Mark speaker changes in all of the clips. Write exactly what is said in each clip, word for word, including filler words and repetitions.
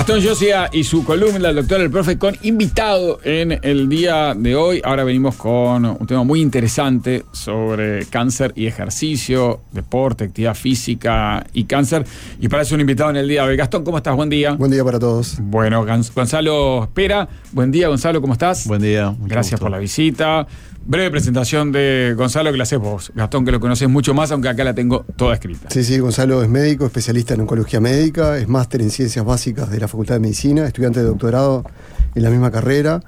Speaker 1: Gastón Josia y su columna, el doctor El Profe, con invitado en el día de hoy. Ahora venimos con un tema muy interesante sobre cáncer y ejercicio, deporte, actividad física y cáncer. Y para eso un invitado en el día de hoy. Gastón, ¿cómo estás? Buen día.
Speaker 2: Buen día para todos.
Speaker 1: Bueno, Gonzalo Espera. Buen día, Gonzalo, ¿cómo estás?
Speaker 3: Buen día.
Speaker 1: Gracias
Speaker 3: gusto.
Speaker 1: por la visita. Breve presentación de Gonzalo, que la haces vos. Gastón, que lo conoces mucho más, aunque acá la tengo toda escrita.
Speaker 2: Sí, sí, Gonzalo es médico, especialista en oncología médica, es máster en ciencias básicas de la Facultad de Medicina, estudiante de doctorado en la misma carrera.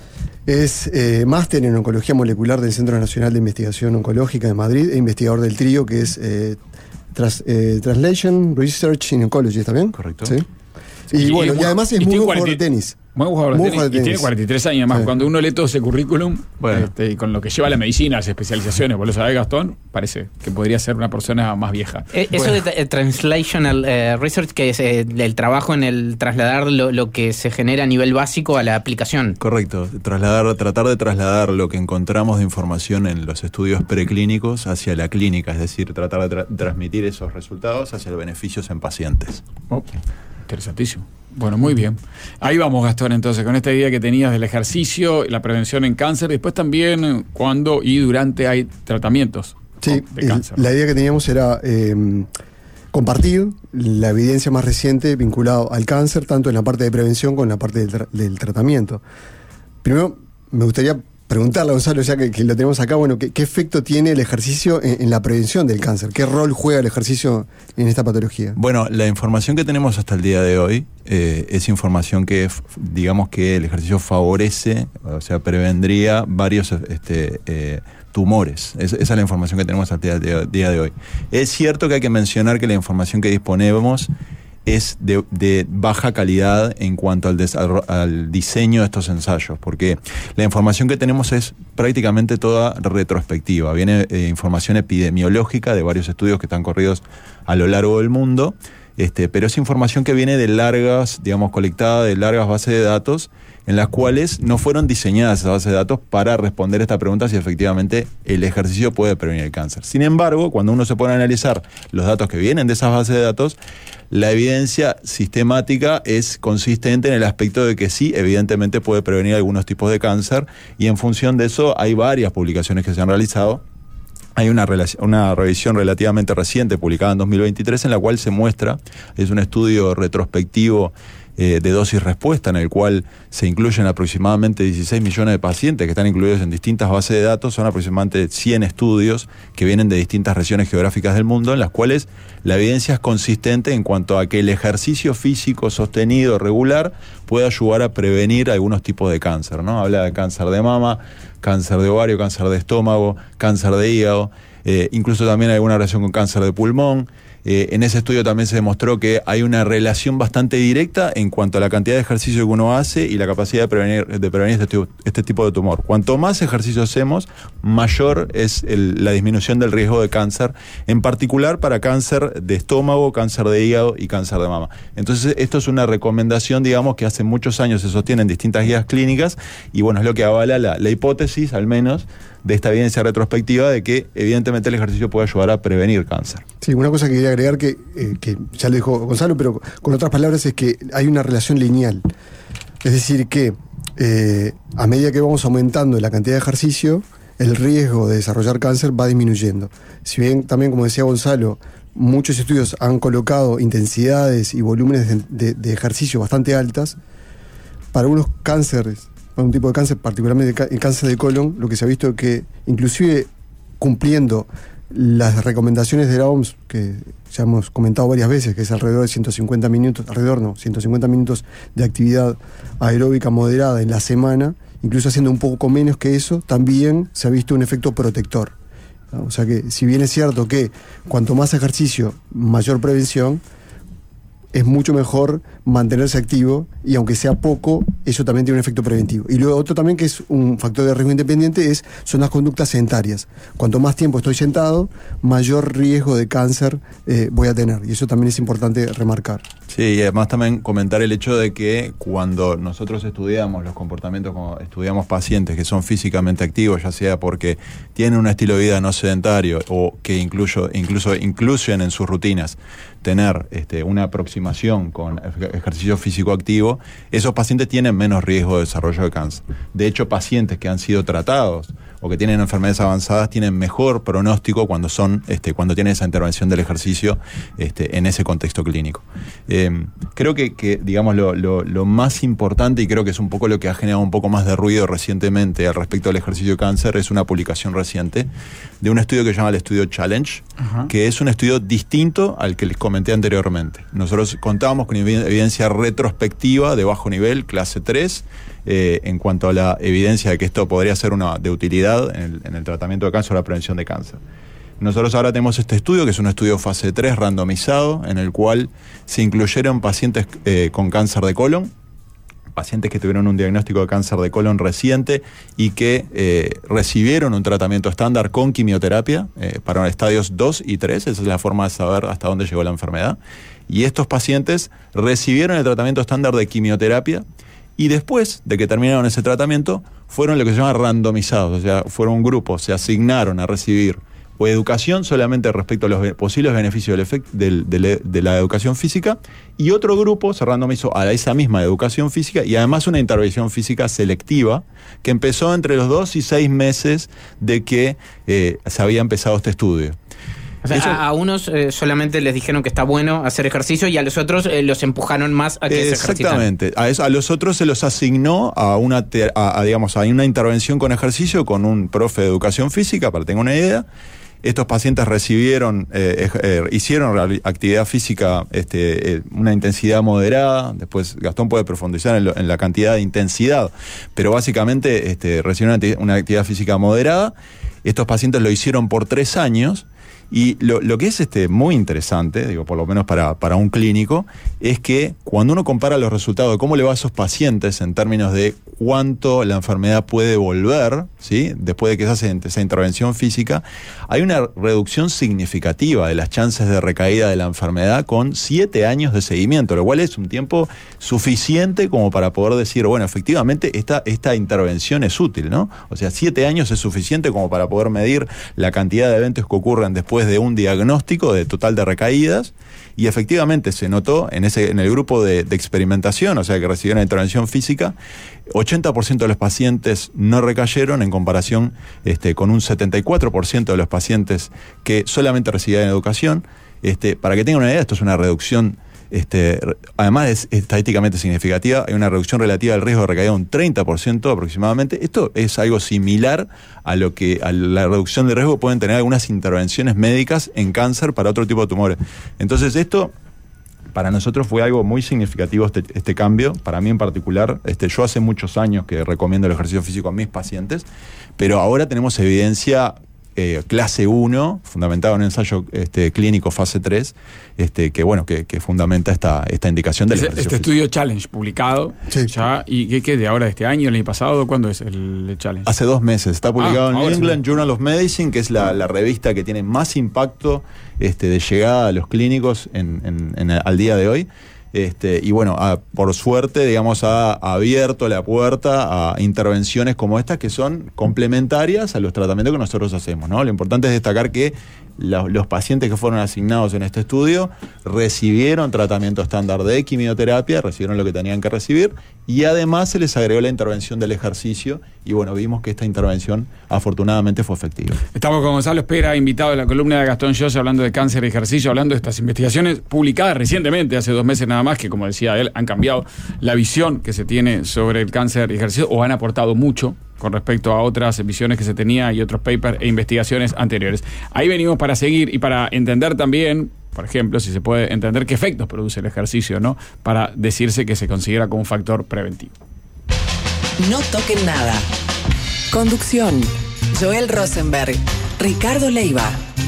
Speaker 2: Es eh, máster en oncología molecular del Centro Nacional de Investigación Oncológica de Madrid e investigador del TRIO, que es eh, tras, eh, Translation Research in Oncology, ¿está bien?
Speaker 3: Correcto.
Speaker 2: Sí. Y, y bueno, y, y además es muy buen jugador de tenis.
Speaker 1: Muy buen jugador de tenis, y tiene cuarenta y tres años más. Sí. Cuando uno lee todo ese currículum, bueno. este, y con lo que lleva la medicina, las especializaciones, vos lo sabés, Gastón, parece que podría ser una persona más vieja.
Speaker 4: Eh, eso bueno. de Translational eh, Research, que es eh, el trabajo en el trasladar lo, lo que se genera a nivel básico a la aplicación.
Speaker 3: Correcto, trasladar, tratar de trasladar lo que encontramos de información en los estudios preclínicos hacia la clínica, es decir, tratar de tra transmitir esos resultados hacia los beneficios en pacientes.
Speaker 1: Oh, interesantísimo. Bueno, muy bien. Ahí vamos, Gastón, entonces, con esta idea que tenías del ejercicio, la prevención en cáncer, después también cuando y durante hay tratamientos
Speaker 2: sí,
Speaker 1: de cáncer.
Speaker 2: La idea que teníamos era eh, compartir la evidencia más reciente vinculada al cáncer, tanto en la parte de prevención como en la parte del, tra del tratamiento. Primero, me gustaría preguntarle a Gonzalo, ya que, que lo tenemos acá, bueno, ¿qué, qué efecto tiene el ejercicio en, en la prevención del cáncer? ¿Qué rol juega el ejercicio en esta patología?
Speaker 3: Bueno, la información que tenemos hasta el día de hoy eh, es información que, digamos que el ejercicio favorece, o sea, prevendría varios este, eh, tumores. Es, esa es la información que tenemos hasta el día de, día de hoy. Es cierto que hay que mencionar que la información que disponemos es de, de baja calidad en cuanto al, al diseño de estos ensayos, porque la información que tenemos es prácticamente toda retrospectiva. Viene eh, información epidemiológica de varios estudios que están corridos a lo largo del mundo, este, pero es información que viene de largas, digamos, colectada de largas bases de datos, en las cuales no fueron diseñadas esas bases de datos para responder esta pregunta si efectivamente el ejercicio puede prevenir el cáncer. Sin embargo, cuando uno se pone a analizar los datos que vienen de esas bases de datos, la evidencia sistemática es consistente en el aspecto de que sí, evidentemente puede prevenir algunos tipos de cáncer, y en función de eso hay varias publicaciones que se han realizado. Hay una, una revisión relativamente reciente publicada en dos mil veintitrés en la cual se muestra, es un estudio retrospectivo eh, de dosis-respuesta en el cual se incluyen aproximadamente dieciséis millones de pacientes que están incluidos en distintas bases de datos. Son aproximadamente cien estudios que vienen de distintas regiones geográficas del mundo, en las cuales la evidencia es consistente en cuanto a que el ejercicio físico sostenido, regular, puede ayudar a prevenir algunos tipos de cáncer, ¿no? Habla de cáncer de mama, cáncer de ovario, cáncer de estómago, cáncer de hígado, eh, incluso también hay alguna relación con cáncer de pulmón. Eh, en ese estudio también se demostró que hay una relación bastante directa en cuanto a la cantidad de ejercicio que uno hace y la capacidad de prevenir, de prevenir este, tipo, este tipo de tumor. Cuanto más ejercicio hacemos, mayor es el, la disminución del riesgo de cáncer, en particular para cáncer de estómago, cáncer de hígado y cáncer de mama. Entonces, esto es una recomendación, digamos, que hace muchos años se sostiene en distintas guías clínicas, y bueno, es lo que avala la, la hipótesis, al menos, de esta evidencia retrospectiva de que evidentemente el ejercicio puede ayudar a prevenir cáncer.
Speaker 2: Sí, una cosa que quería agregar que, eh, que ya lo dijo Gonzalo, pero con otras palabras, es que hay una relación lineal. Es decir, que eh, a medida que vamos aumentando la cantidad de ejercicio, el riesgo de desarrollar cáncer va disminuyendo. Si bien también, como decía Gonzalo, muchos estudios han colocado intensidades y volúmenes de, de, de ejercicio bastante altas, para algunos cánceres, para un tipo de cáncer, particularmente el cáncer de colon, lo que se ha visto es que, inclusive cumpliendo las recomendaciones de la O M S, que ya hemos comentado varias veces, que es alrededor de ciento cincuenta minutos, alrededor no, ciento cincuenta minutos de actividad aeróbica moderada en la semana, incluso haciendo un poco menos que eso, también se ha visto un efecto protector. O sea que, si bien es cierto que cuanto más ejercicio, mayor prevención, es mucho mejor mantenerse activo, y aunque sea poco, eso también tiene un efecto preventivo. Y luego otro también, que es un factor de riesgo independiente, es, son las conductas sedentarias. Cuanto más tiempo estoy sentado, mayor riesgo de cáncer eh, voy a tener, y eso también es importante remarcar.
Speaker 3: Sí, y además también comentar el hecho de que cuando nosotros estudiamos los comportamientos, como estudiamos pacientes que son físicamente activos, ya sea porque tienen un estilo de vida no sedentario o que incluso, incluso incluyen en sus rutinas tener este, una aproximación con ejercicio físico activo, esos pacientes tienen menos riesgo de desarrollo de cáncer. De hecho, pacientes que han sido tratados o que tienen enfermedades avanzadas tienen mejor pronóstico cuando son este, cuando tienen esa intervención del ejercicio este, en ese contexto clínico. Eh, creo que, que digamos, lo, lo, lo más importante, y creo que es un poco lo que ha generado un poco más de ruido recientemente al respecto del ejercicio de cáncer, es una publicación reciente de un estudio que se llama el estudio Challenge, uh-huh. que es un estudio distinto al que les comenté anteriormente. Nosotros contábamos con evidencia retrospectiva de bajo nivel, clase tres, Eh, en cuanto a la evidencia de que esto podría ser una de utilidad en el, en el tratamiento de cáncer o la prevención de cáncer. Nosotros ahora tenemos este estudio, que es un estudio fase tres randomizado, en el cual se incluyeron pacientes eh, con cáncer de colon, pacientes que tuvieron un diagnóstico de cáncer de colon reciente y que eh, recibieron un tratamiento estándar con quimioterapia eh, para estadios dos y tres, esa es la forma de saber hasta dónde llegó la enfermedad. Y estos pacientes recibieron el tratamiento estándar de quimioterapia, y después de que terminaron ese tratamiento, fueron lo que se llama randomizados, o sea, fueron un grupo, se asignaron a recibir o educación solamente respecto a los posibles beneficios del efect, del, del, de la educación física, y otro grupo se randomizó a esa misma educación física y además una intervención física selectiva que empezó entre los dos y seis meses de que eh, se había empezado este estudio.
Speaker 4: O sea,
Speaker 3: Eso,
Speaker 4: a, a unos eh, solamente les dijeron que está bueno hacer ejercicio y a los otros eh, los empujaron más a que se ejercitan.
Speaker 3: Exactamente. A, eso, a los otros se los asignó a una, a, a, digamos, a una intervención con ejercicio con un profe de educación física, para que tengan una idea. Estos pacientes recibieron, eh, eh, hicieron actividad física, este, eh, una intensidad moderada. Después Gastón puede profundizar en, lo, en la cantidad de intensidad, pero básicamente este, recibieron una, una actividad física moderada. Estos pacientes lo hicieron por tres años. Y lo, lo que es este, muy interesante, digo, por lo menos para, para un clínico, es que cuando uno compara los resultados de cómo le va a esos pacientes en términos de cuánto la enfermedad puede volver, ¿sí?, después de que se hace esa intervención física, hay una reducción significativa de las chances de recaída de la enfermedad con siete años de seguimiento, lo cual es un tiempo suficiente como para poder decir, bueno, efectivamente esta, esta intervención es útil, ¿no? O sea, siete años es suficiente como para poder medir la cantidad de eventos que ocurren después de un diagnóstico de total de recaídas, y efectivamente se notó en ese en el grupo de, de experimentación, o sea, que recibieron la intervención física, ochenta por ciento de los pacientes no recayeron en comparación este, con un setenta y cuatro por ciento de los pacientes que solamente recibían educación. Este, para que tengan una idea, esto es una reducción, este, además es estadísticamente significativa, hay una reducción relativa del riesgo de recaída de un treinta por ciento aproximadamente. Esto es algo similar a lo que a la reducción de riesgo pueden tener algunas intervenciones médicas en cáncer para otro tipo de tumores. Entonces esto para nosotros fue algo muy significativo, este, este cambio, para mí en particular. Este, yo hace muchos años que recomiendo el ejercicio físico a mis pacientes, pero ahora tenemos evidencia Eh, clase uno, fundamentado en un ensayo este, clínico fase tres, este, que bueno, que, que fundamenta esta, esta indicación del
Speaker 1: este,
Speaker 3: ejercicio
Speaker 1: este
Speaker 3: físico.
Speaker 1: estudio Challenge publicado
Speaker 2: sí.
Speaker 1: ya, y ¿qué, qué de ahora, de este año, el año pasado? ¿Cuándo es el Challenge?
Speaker 3: Hace dos meses, está publicado
Speaker 1: Ah,
Speaker 3: en
Speaker 1: ahora
Speaker 3: England
Speaker 1: sí.
Speaker 3: Journal of Medicine, que es la, la revista que tiene más impacto este, de llegada a los clínicos en, en, en, al día de hoy. Este, y bueno, a, por suerte, digamos, ha, ha abierto la puerta a intervenciones como estas que son complementarias a los tratamientos que nosotros hacemos, ¿no? Lo importante es destacar que la, los pacientes que fueron asignados en este estudio recibieron tratamiento estándar de quimioterapia, recibieron lo que tenían que recibir, y además se les agregó la intervención del ejercicio, y bueno, vimos que esta intervención afortunadamente fue efectiva.
Speaker 1: Estamos con Gonzalo Espera, invitado de la columna de Gastón Josse, hablando de cáncer y ejercicio, hablando de estas investigaciones publicadas recientemente, hace dos meses nada más, que como decía él, han cambiado la visión que se tiene sobre el cáncer y ejercicio, o han aportado mucho con respecto a otras visiones que se tenía y otros papers e investigaciones anteriores. Ahí venimos para seguir y para entender también, por ejemplo, si se puede entender qué efectos produce el ejercicio, ¿no?, para decirse que se considera como un factor preventivo.
Speaker 5: No toquen nada. Conducción: Joel Rosenberg, Ricardo Leiva.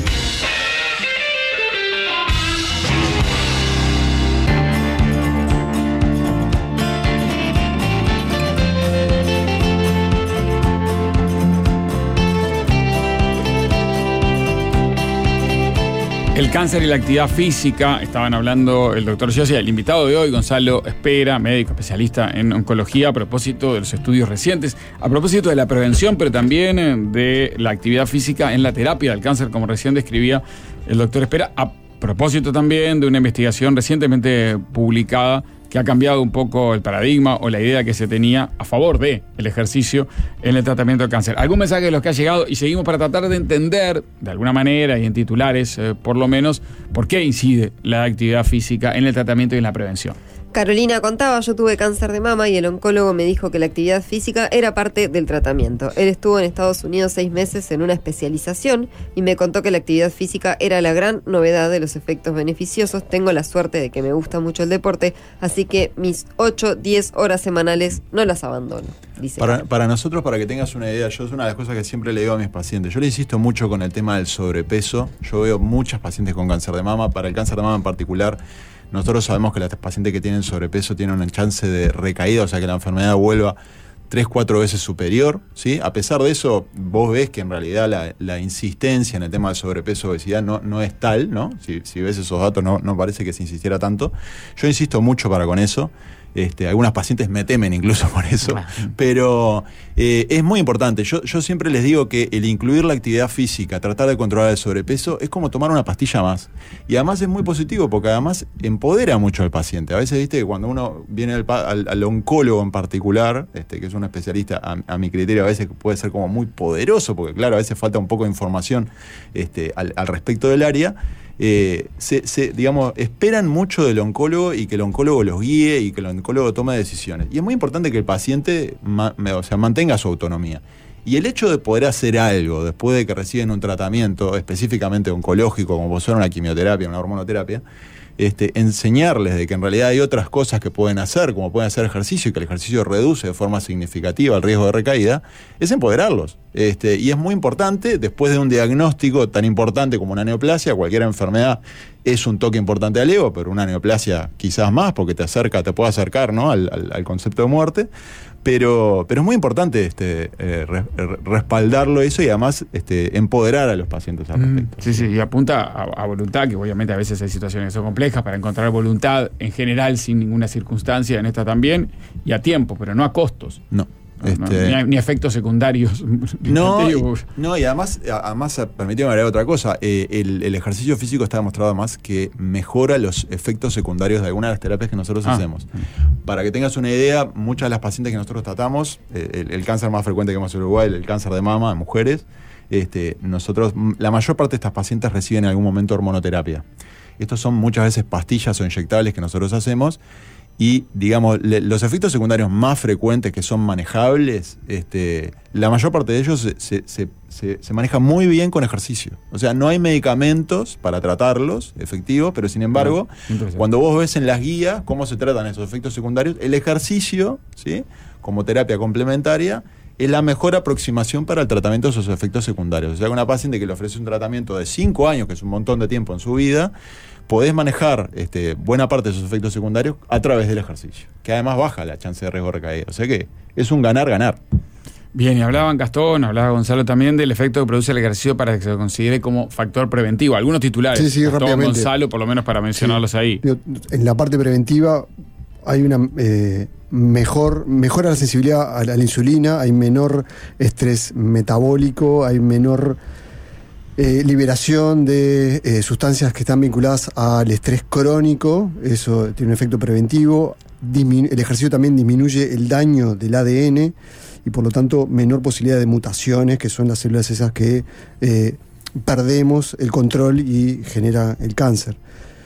Speaker 1: El cáncer y la actividad física, estaban hablando el doctor Josse, el invitado de hoy, Gonzalo Espera, médico especialista en oncología, a propósito de los estudios recientes, a propósito de la prevención, pero también de la actividad física en la terapia del cáncer, como recién describía el doctor Espera, a propósito también de una investigación recientemente publicada que ha cambiado un poco el paradigma o la idea que se tenía a favor del ejercicio en el tratamiento del cáncer. ¿Algún mensaje de los que ha llegado? Y seguimos para tratar de entender, de alguna manera, y en titulares eh, por lo menos, por qué incide la actividad física en el tratamiento y en la prevención.
Speaker 6: Carolina contaba, yo tuve cáncer de mama y el oncólogo me dijo que la actividad física era parte del tratamiento. Él estuvo en Estados Unidos seis meses en una especialización y me contó que la actividad física era la gran novedad de los efectos beneficiosos. Tengo la suerte de que me gusta mucho el deporte, así que mis ocho, diez horas semanales no las abandono, dice.
Speaker 3: Para, para nosotros, para que tengas una idea, yo es una de las cosas que siempre le digo a mis pacientes. Yo le insisto mucho con el tema del sobrepeso. Yo veo muchas pacientes con cáncer de mama. Para el cáncer de mama en particular, nosotros sabemos que las pacientes que tienen sobrepeso tienen una chance de recaída, o sea que la enfermedad vuelva tres, cuatro veces superior, ¿sí? A pesar de eso, vos ves que en realidad la, la insistencia en el tema de sobrepeso, obesidad no, no es tal, ¿no? Si, si ves esos datos no, no parece que se insistiera tanto. Yo insisto mucho para con eso. Este, algunas pacientes me temen incluso por eso, pero eh, es muy importante. Yo, yo siempre les digo que el incluir la actividad física, tratar de controlar el sobrepeso, es como tomar una pastilla más. Y además es muy positivo porque además empodera mucho al paciente. A veces, viste, que cuando uno viene al, al, al oncólogo en particular, este, que es un especialista, a, a mi criterio a veces puede ser como muy poderoso, porque claro, a veces falta un poco de información este, al, al respecto del área. Eh, se, se, digamos, esperan mucho del oncólogo y que el oncólogo los guíe y que el oncólogo tome decisiones. Y es muy importante que el paciente ma, o sea, mantenga su autonomía. Y el hecho de poder hacer algo después de que reciben un tratamiento específicamente oncológico, como puede ser una quimioterapia, una hormonoterapia, este, enseñarles de que en realidad hay otras cosas que pueden hacer, como pueden hacer ejercicio, y que el ejercicio reduce de forma significativa el riesgo de recaída, es empoderarlos. Este, y es muy importante, después de un diagnóstico tan importante como una neoplasia, cualquier enfermedad es un toque importante al ego, pero una neoplasia quizás más, porque te acerca, te puede acercar, ¿no?, al, al, al concepto de muerte. Pero, pero es muy importante este, eh, re, respaldarlo eso y además este, empoderar a los pacientes al respecto.
Speaker 1: Mm, sí, sí, y apunta a, a voluntad, que obviamente a veces hay situaciones que son complejas para encontrar voluntad en general sin ninguna circunstancia, en esta también, y a tiempo, pero no a costos.
Speaker 3: No.
Speaker 1: No,
Speaker 3: este...
Speaker 1: no, ni, a, ni efectos secundarios.
Speaker 3: No, y, no, y además, además permíteme agregar otra cosa. Eh, el, el ejercicio físico está demostrado además que mejora los efectos secundarios de algunas de las terapias que nosotros ah. hacemos. Para que tengas una idea, muchas de las pacientes que nosotros tratamos, eh, el, el cáncer más frecuente que hemos en Uruguay, el cáncer de mama en mujeres, este, nosotros, la mayor parte de estas pacientes reciben en algún momento hormonoterapia. Estos son muchas veces pastillas o inyectables que nosotros hacemos. Y, digamos, le, los efectos secundarios más frecuentes que son manejables, este, la mayor parte de ellos se, se, se, se, se maneja muy bien con ejercicio. O sea, no hay medicamentos para tratarlos, efectivos, pero sin embargo, cuando vos ves en las guías cómo se tratan esos efectos secundarios, el ejercicio, ¿sí?, como terapia complementaria, es la mejor aproximación para el tratamiento de esos efectos secundarios. O sea, que una paciente que le ofrece un tratamiento de cinco años, que es un montón de tiempo en su vida, podés manejar este, buena parte de esos efectos secundarios a través del ejercicio, que además baja la chance de riesgo de recaída. O sea que es un ganar-ganar.
Speaker 1: Bien, y hablaban Gastón, hablaba Gonzalo también del efecto que produce el ejercicio para que se considere como factor preventivo. Algunos titulares,
Speaker 2: sí, sí,
Speaker 1: Gastón,
Speaker 2: rápidamente.
Speaker 1: Gonzalo, por lo menos para mencionarlos sí. ahí.
Speaker 2: En la parte preventiva hay una eh, mejor mejora la sensibilidad a la, a la insulina, hay menor estrés metabólico, hay menor eh, liberación de eh, sustancias que están vinculadas al estrés crónico, eso tiene un efecto preventivo. Diminu- el ejercicio también disminuye el daño del A D N y por lo tanto menor posibilidad de mutaciones, que son las células esas que eh, perdemos el control y genera el cáncer.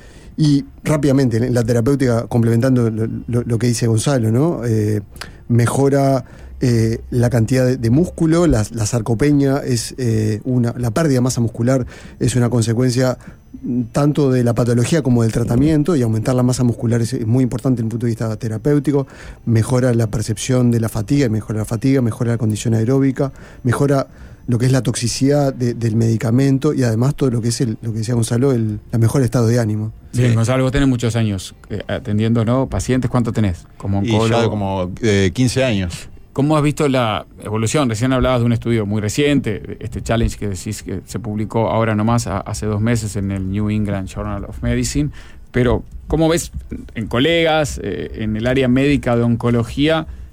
Speaker 2: Y rápidamente, en la terapéutica, complementando lo, lo, lo que dice Gonzalo, ¿no? Eh, mejora eh, la cantidad de, de músculo, la, la sarcopenia es eh, una, la pérdida de masa muscular es una consecuencia tanto de la patología como del tratamiento, y aumentar la masa muscular es, es muy importante desde el punto de vista terapéutico. Mejora la percepción de la fatiga, mejora la fatiga, mejora la condición aeróbica, mejora lo que es la toxicidad de, del medicamento y además todo lo que es el, lo que decía Gonzalo, el, el mejor estado de ánimo.
Speaker 1: Bien, sí. Gonzalo, vos tenés muchos años eh, atendiendo, ¿no?, pacientes. ¿Cuánto tenés como oncólogo?
Speaker 3: Y ya como eh, quince años.
Speaker 1: ¿Cómo has visto la evolución? Recién hablabas de un estudio muy reciente, este challenge que decís que se publicó ahora nomás, a, hace dos meses en el New England Journal of Medicine, pero ¿cómo ves en colegas, eh, en el área médica de oncología, que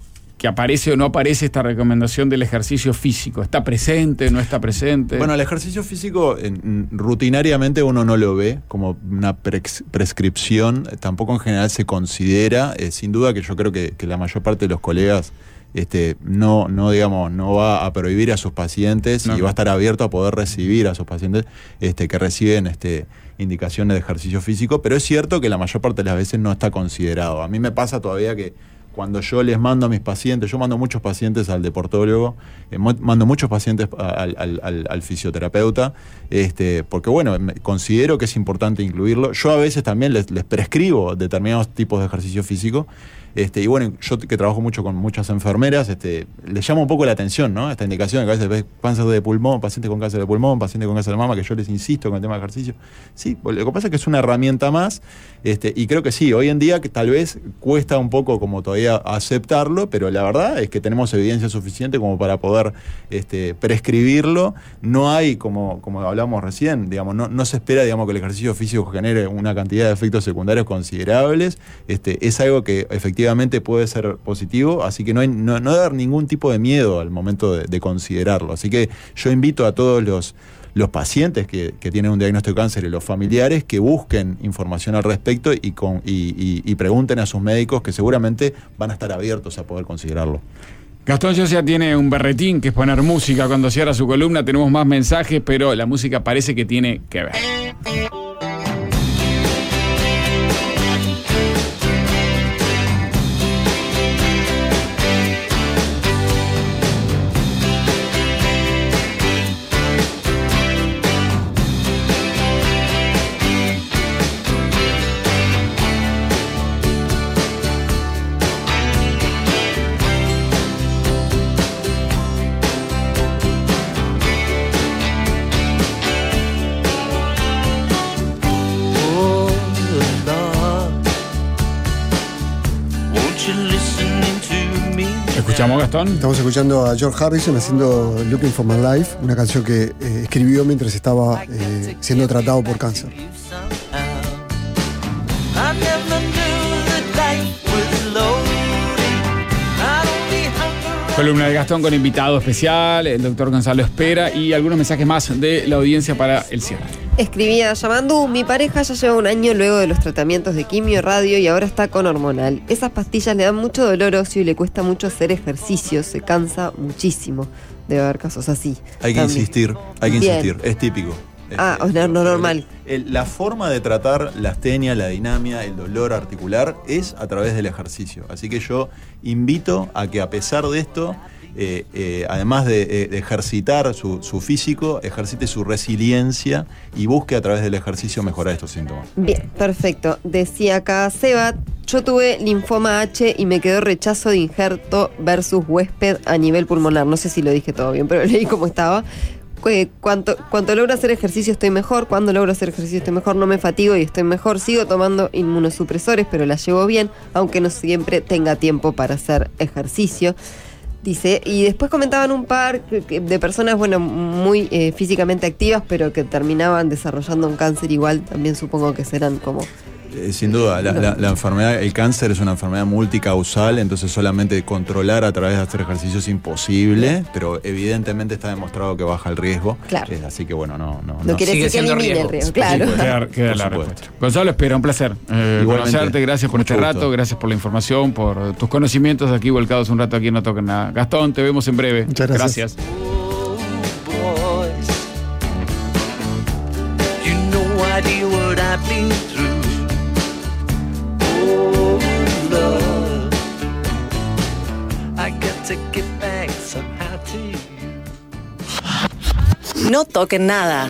Speaker 1: que aparece o no aparece esta recomendación del ejercicio físico. ¿Está presente, no está presente?
Speaker 3: Bueno, el ejercicio físico en, rutinariamente uno no lo ve como una pres- prescripción, tampoco en general se considera, eh, sin duda que yo creo que, que la mayor parte de los colegas este, no, no, digamos, no va a prohibir a sus pacientes no. y va a estar abierto a poder recibir a sus pacientes este, que reciben este, indicaciones de ejercicio físico, pero es cierto que la mayor parte de las veces no está considerado. A mí me pasa todavía que cuando yo les mando a mis pacientes, yo mando muchos pacientes al deportólogo, eh, mando muchos pacientes al, al, al, al fisioterapeuta, este, porque bueno, considero que es importante incluirlo. Yo a veces también les, les prescribo determinados tipos de ejercicio físico, este, y bueno, yo que trabajo mucho con muchas enfermeras, este, les llama un poco la atención, ¿no? Esta indicación, que a veces ves cáncer de pulmón, pacientes con cáncer de pulmón, pacientes con cáncer de mama, que yo les insisto con el tema de ejercicio. Sí, lo que pasa es que es una herramienta más, este, y creo que sí, hoy en día que tal vez cuesta un poco como todavía aceptarlo, pero la verdad es que tenemos evidencia suficiente como para poder este, prescribirlo. No hay, como, como hablamos recién, digamos, no, no se espera, digamos, que el ejercicio físico genere una cantidad de efectos secundarios considerables. Este, es algo que efectivamente puede ser positivo, así que no hay no, no dar ningún tipo de miedo al momento de, de considerarlo. Así que yo invito a todos los los pacientes que, que tienen un diagnóstico de cáncer y los familiares que busquen información al respecto y, con, y, y, y pregunten a sus médicos, que seguramente van a estar abiertos a poder considerarlo.
Speaker 1: Gastón Llosia tiene un berretín que es poner música cuando cierra su columna. Tenemos más mensajes, pero la música parece que tiene que ver. ¿Escuchamos, Gastón?
Speaker 2: Estamos escuchando a George Harrison haciendo Looking for My Life, una canción que eh, escribió mientras estaba eh, siendo tratado por cáncer.
Speaker 1: Columna de Gastón con invitado especial, el doctor Gonzalo Espera, y algunos mensajes más de la audiencia para el cierre.
Speaker 6: Escribía Yamandú: mi pareja ya lleva un año luego de los tratamientos de quimio, radio y ahora está con hormonal. Esas pastillas le dan mucho dolor óseo y le cuesta mucho hacer ejercicio, se cansa muchísimo. Debe haber casos así.
Speaker 3: Hay que también insistir, hay que
Speaker 6: Bien.
Speaker 3: insistir, es típico.
Speaker 6: Ah, es no, no normal.
Speaker 3: El, la forma de tratar la astenia, la dinamia, el dolor articular es a través del ejercicio. Así que yo invito a que a pesar de esto, eh, eh, además de, eh, de ejercitar su, su físico, ejercite su resiliencia y busque a través del ejercicio mejorar estos síntomas.
Speaker 6: Bien, perfecto. Decía acá Seba: yo tuve linfoma H y me quedó rechazo de injerto versus huésped a nivel pulmonar. No sé si lo dije todo bien, pero leí cómo estaba. Cuanto, cuanto logro hacer ejercicio estoy mejor, cuando logro hacer ejercicio estoy mejor, no me fatigo y estoy mejor, sigo tomando inmunosupresores pero la llevo bien, aunque no siempre tenga tiempo para hacer ejercicio. Dice, y después comentaban un par de personas, bueno, muy eh, físicamente activas, pero que terminaban desarrollando un cáncer igual, también supongo que serán como...
Speaker 3: Eh, sin duda, la, la, la enfermedad, el cáncer es una enfermedad multicausal, entonces solamente controlar a través de hacer ejercicio es imposible, pero evidentemente está demostrado que baja el riesgo.
Speaker 6: Claro.
Speaker 3: Eh, así que bueno, no... No,
Speaker 6: no,
Speaker 3: no.
Speaker 6: quiere decir que elimine el riesgo, claro.
Speaker 1: Sí, queda, queda la respuesta. Gonzalo Espera, un placer eh, conocerte, gracias por este rato, gracias por la información, por tus conocimientos aquí volcados un rato aquí en No Toquen Nada. Gastón, te vemos en breve.
Speaker 2: Muchas gracias.
Speaker 1: Gracias.
Speaker 5: No toquen nada.